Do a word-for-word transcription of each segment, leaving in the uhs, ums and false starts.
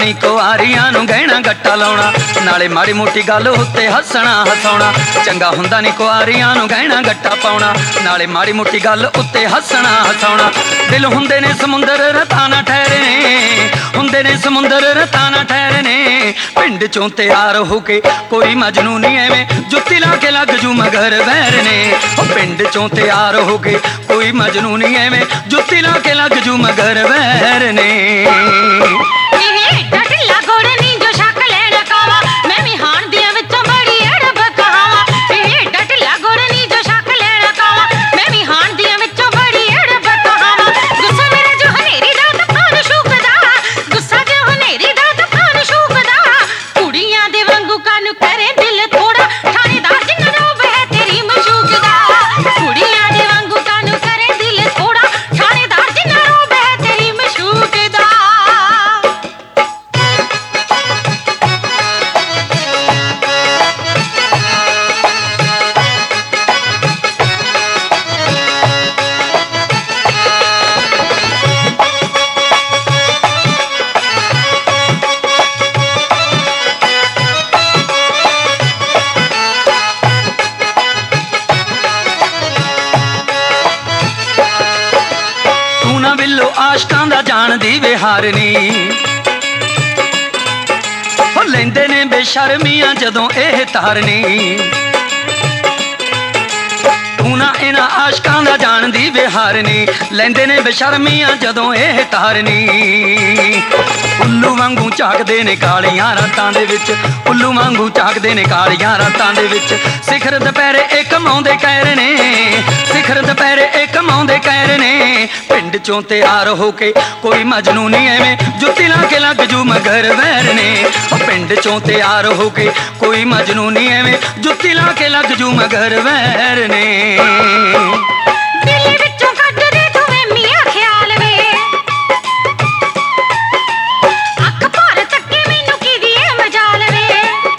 ਨੀ ਕੁਆਰੀਆਂ ਨੂੰ ਗਹਿਣਾ ਗੱਟਾ ਲਾਉਣਾ, ਨਾਲੇ ਮਾੜੀ ਮੋਟੀ ਗੱਲ ਉੱਤੇ ਹੱਸਣਾ ਹਸਾਉਣਾ। ਚੰਗਾ ਹੁੰਦਾ ਨੀ ਕੁਆਰੀਆਂ ਨੂੰ ਗਹਿਣਾ ਗੱਟਾ ਪਾਉਣਾ, ਨਾਲੇ ਮਾੜੀ ਮੋਟੀ ਗੱਲ ਉੱਤੇ ਹੱਸਣਾ ਹਸਾਉਣਾ। ਦਿਲ ਹੁੰਦੇ ਨੇ ਸਮੁੰਦਰ ਰਤਾ ਨਾ ਠਹਿਰੇ ਨੇ, ਹੁੰਦੇ ਨੇ ਸਮੁੰਦਰ ਰਤਾ ਨਾ ਠਹਿਰੇ ਨੇ। ਪਿੰਡ ਚੋਂ ਤਿਆਰ ਹੋ ਕੇ ਕੋਈ ਮਜਨੂ ਨੀ ਐਵੇਂ ਜੁੱਤੀ ਲਾ ਕੇ ਲੱਗ ਜੂ ਮਗਰ ਵੈਰ ਨੇ। ਉਹ ਪਿੰਡ ਚੋਂ ਤਿਆਰ ਹੋ ਕੇ ਕੋਈ ਮਜਨੂ ਨੀ ਐਵੇਂ ਜੁੱਤੀ ਲਾ ਕੇ ਲੱਗ ਜੂ ਮਗਰ ਵੈਰ ਨੇ। ਆਸ਼ਕਾਂ ਦਾ ਜਾਣਦੀ ਵਿਹਾਰਨੀ ਹੋ ਲੈਂਦੇ ਨੇ ਬੇਸ਼ਰਮੀਆਂ ਜਦੋਂ ਇਹ ਤਾਰਨੀ। ਤੂੰ ਨਾ ਇਹਨਾਂ ਆਸ਼ਕਾਂ ਦਾ ਜਾਣਦੀ ਵਿਹਾਰਨੀ, ਲੈਂਦੇ ਨੇ ਬੇਸ਼ਰਮੀਆਂ ਜਦੋਂ ਇਹ ਤਾਰਨੀ। ਉੱਲੂ ਵਾਂਗੂ ਝਾਕਦੇ ਨੇ ਕਾਲੀਆਂ ਰਾਤਾਂ ਦੇ ਵਿੱਚ, ਉੱਲੂ ਵਾਂਗੂ ਝਾਕਦੇ ਨੇ ਕਾਲੀਆਂ ਰਾਤਾਂ ਦੇ ਵਿੱਚ। ਸਿਖਰ ਦੁਪਹਿਰੇ ਇਹ ਕਮਾਉਂਦੇ ਕਹਿਰ ਨੇ, ਸਿਖਰ ਦੁਪਹਿਰੇ ਇਹ ਕਮਾਉਂਦੇ ਕਹਿਰ ਨੇ। ਪਿੰਡ ਚੋਂ ਤਿਆਰ ਹੋ ਕੇ ਕੋਈ ਮਜਨੂ ਨੀ ਐਵੇਂ ਜੁੱਤੀ ਲਾ ਕੇ ਲੱਗ ਜੂ ਮਗਰ ਵੈਰ ਨੇ। ਉਹ ਪਿੰਡ ਚੋਂ ਤਿਆਰ ਹੋ ਕੇ ਕੋਈ ਮਜਨੂ ਨੀ ਐਵੇਂ ਜੁੱਤੀ ਲਾ ਕੇ ਲੱਗ ਜੂ ਮਗਰ ਵੈਰ ਨੇ। ਦਿਲ ਵਿੱਚੋਂ ਕੱਢਦੇ ਤੂੰ ਮੀਆਂ ਖਿਆਲ ਵੇ, ਅੱਖ ਭਰ ਤੱਕੇ ਮੈਨੂੰ ਕੀ ਦੀ ਏ ਮਜਾਲ ਵੇ।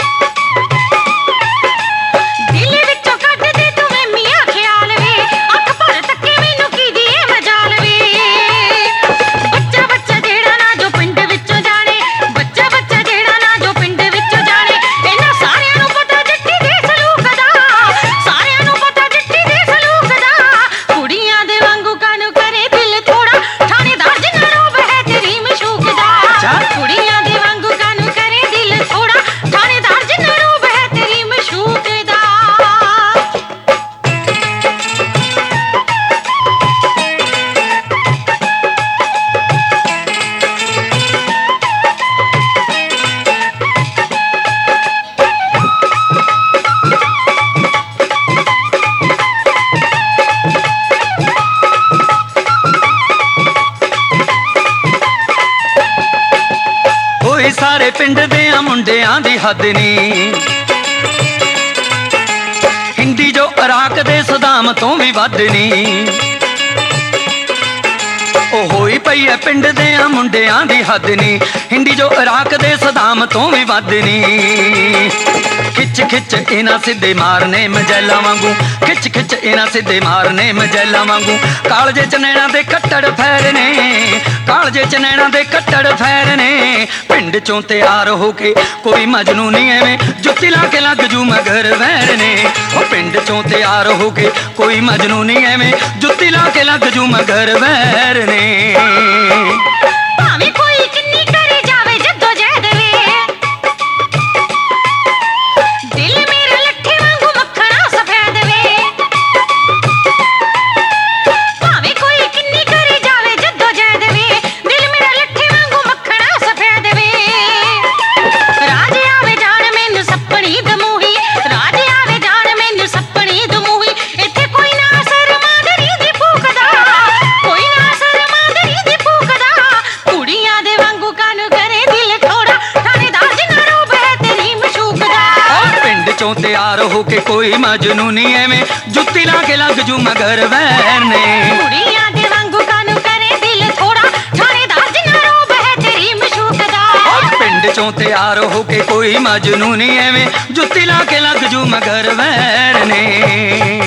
ਦਿਲ ਵਿੱਚੋਂ ਕੱਢਦੇ ਤੂੰ ਮੀਆਂ ਖਿਆਲ ਵੇ, ਅੱਖ ਭਰ ਤੱਕੇ ਮੈਨੂੰ ਕੀ ਦੀ ਏ ਮਜਾਲ ਵੇ। ਬੱਚਾ ਬੱਚਾ ਜਿਹੜਾ ਨਾ ਜੋ ਪਿੰਡ ਵਿੱਚੋਂ ਜਾਣੇ, ਬੱਚਾ ਬੱਚਾ ਜਿਹੜਾ ਨਾ ਜੋ ਪਿੰਡ ਵਿੱਚੋਂ ਜਾਣੇ। ਇਹਨਾਂ ਸਾਰਿਆਂ ਨੂੰ ਪਤਾ ਜੱਟੀ ਦੇ ਸਲੂਕ ਦਾ, ਸਾਰਿਆਂ ਨੂੰ ਪਤਾ ਜੱਟੀ ਦੇ ਸਲੂਕ ਦਾ। ਕੁੜੀਆਂ ਦੇ ਵਾਂਗੂ ਕਾਨੂੰ ਕਰੇ ਦਿਲ ਥੋੜਾ, ਥਾਣੇਦਾਰ ਜਿੰਨਾ ਰੋਬ ਹੈ ਤੇਰੀ ਮਸ਼ੂਕ ਦਾ। ਕੁੜੀਆਂ ਦੇ ਵਾਂਗੂ ਕਾਨੂੰ ਕਰੇ ਦਿਲ ਥੋੜਾ, ਥਾਣੇਦਾਰ ਜਿੰਨਾ ਰੋਬ ਹੈ ਤੇਰੀ ਮਸ਼ੂਕ ਦਾ। ਹੋਏ ਸਾਰੇ ਪਿੰਡ ਦਿਆਂ ਮੁੰਡਿਆਂ ਦੀ ਹੱਦ ਨੀ, ਹਿੰਦੀ ਜੋ ਇਰਾਕ ਦੇ ਸਦਾਮ ਤੋਂ ਵੀ ਵੱਧ ਨੀ। ਉਹ ਹੋਈ ਪਈ ਐ ਪਿੰਡ ਦਿਆਂ ਮੁੰਡਿਆਂ ਦੀ ਹੱਦ ਨੀ, ਹਿੰਦੀ ਜੋ ਇਰਾਕ ਦੇ ਸਦਾਮ ਤੋਂ ਵੀ ਵੱਧ ਨੀ। ਖਿੱਚ ਖਿੱਚ ਇਹਨਾਂ ਸਿੱਧੇ ਮਾਰਨੇ ਮਜੈਲਾਂ ਵਾਂਗੂ, ਖਿੱਚ ਖਿੱਚ ਇਹਨਾਂ ਸਿੱਧੇ ਮਾਰਨੇ ਮਜੈਲਾਂ ਵਾਂਗੂ। ਕਾਲਜੇ ਚ ਨੈਣਾ ਦੇ ਕੱਟੜ ਫੈਰ ਨੇ, ਕਾਲਜੇ ਚ ਨੈਣਾ ਦੇ ਕੱਟੜ ਫੈਰ ਨੇ। ਪਿੰਡ ਚੋਂ ਤਿਆਰ ਹੋ ਕੇ ਕੋਈ ਮਜਨੂ ਨੀ ਐਵੇਂ ਜੁੱਤੀ ਲਾ ਕੇ ਲੱਗ ਜੂ ਮਗਰ ਵੈਰ ਨੇ। ਉਹ ਪਿੰਡ ਚੋਂ ਤਿਆਰ ਹੋ ਕੇ ਕੋਈ ਮਜਨੂ ਨੀ ਐਵੇਂ ਜੁੱਤੀ ਲਾ ਕੇ ਲੱਗ ਜੂ ਮਗਰ ਵੈਰ ਨੇ। ਭਾਵੇਂ ਕੋਈ ਕਿੰਨੀ ਕਰੀ ਜਾਵੇ ਜੱਦੋ ਜਹਿਦ ਵੇ, ਦਿਲ ਮੇਰਾ ਲੱਠੇ ਵਾਂਗੂ ਮੱਖਣਾ ਸਫੈਦ ਵੇ। ਭਾਵੇਂ ਕੋਈ ਕਿੰਨੀ ਕਰੀ ਜਾਵੇ ਜੱਦੋ ਜਹਿਦ ਵੇ, ਦਿਲ ਮੇਰਾ ਲੱਠੇ ਵਾਂਗੂ ਮੱਖਣਾ ਸਫੈਦ ਵੇ। ਰਾਜ ਆਵੇ ਜਾਣ ਮੈਨੂੰ ਸੱਪਣੀ ਦਮੂਹੀ, ਰਾਜ ਆਵੇ ਜਾਣ ਮੈਨੂੰ ਸੱਪਣੀ ਦਮੂਹੀ। ਇੱਥੇ ਕੋਈ ਨਾ ਸਰਮਾਦਰੀ ਦੀ ਭੂਕਦਾ, ਕੋਈ ਨਾ ਸਰਮਾਦਰੀ ਦੀ ਭੂਕਦਾ। ਕੁੜੀਆਂ ਦੇ ਵਾਂਗੂ ਕਾਨੂੰ ਕਰੇ ਦਿਲ ਥੋੜਾ, ਥਾਣੇਦਾਰ ਜਿੰਨਾ ਰੋਬ ਹੈ ਤੇਰੀ ਮਸ਼ੂਕ ਦਾ। ਪਿੰਡ ਚੋਂ ਤਿਆਰ ਹੋ ਕੇ ਕੋਈ ਮਜਨੂ ਨੀ ਐਵੇਂ ਜੁੱਤੀ ਲਾ ਕੇ ਲੱਗ ਜੂ ਮਗਰ ਵੈਰ ਨੇ। ਕੁੜੀਆਂ ਦੇ ਵਾਂਗੂ ਕਾਨੂੰ ਕਰੇ ਦਿਲ ਥੋੜਾ, ਥਾਣੇਦਾਰ ਜਿੰਨਾ ਰੋਬ ਹੈ ਤੇਰੀ ਮਸ਼ੂਕ ਦਾ। ਪਿੰਡ ਚੋਂ ਤਿਆਰ ਹੋ ਕੇ ਕੋਈ ਮਜਨੂ ਨੀ ਐਵੇਂ ਜੁੱਤੀ ਲਾ ਕੇ ਲੱਗ ਜੂ ਮਗਰ ਵੈਰ ਨੇ।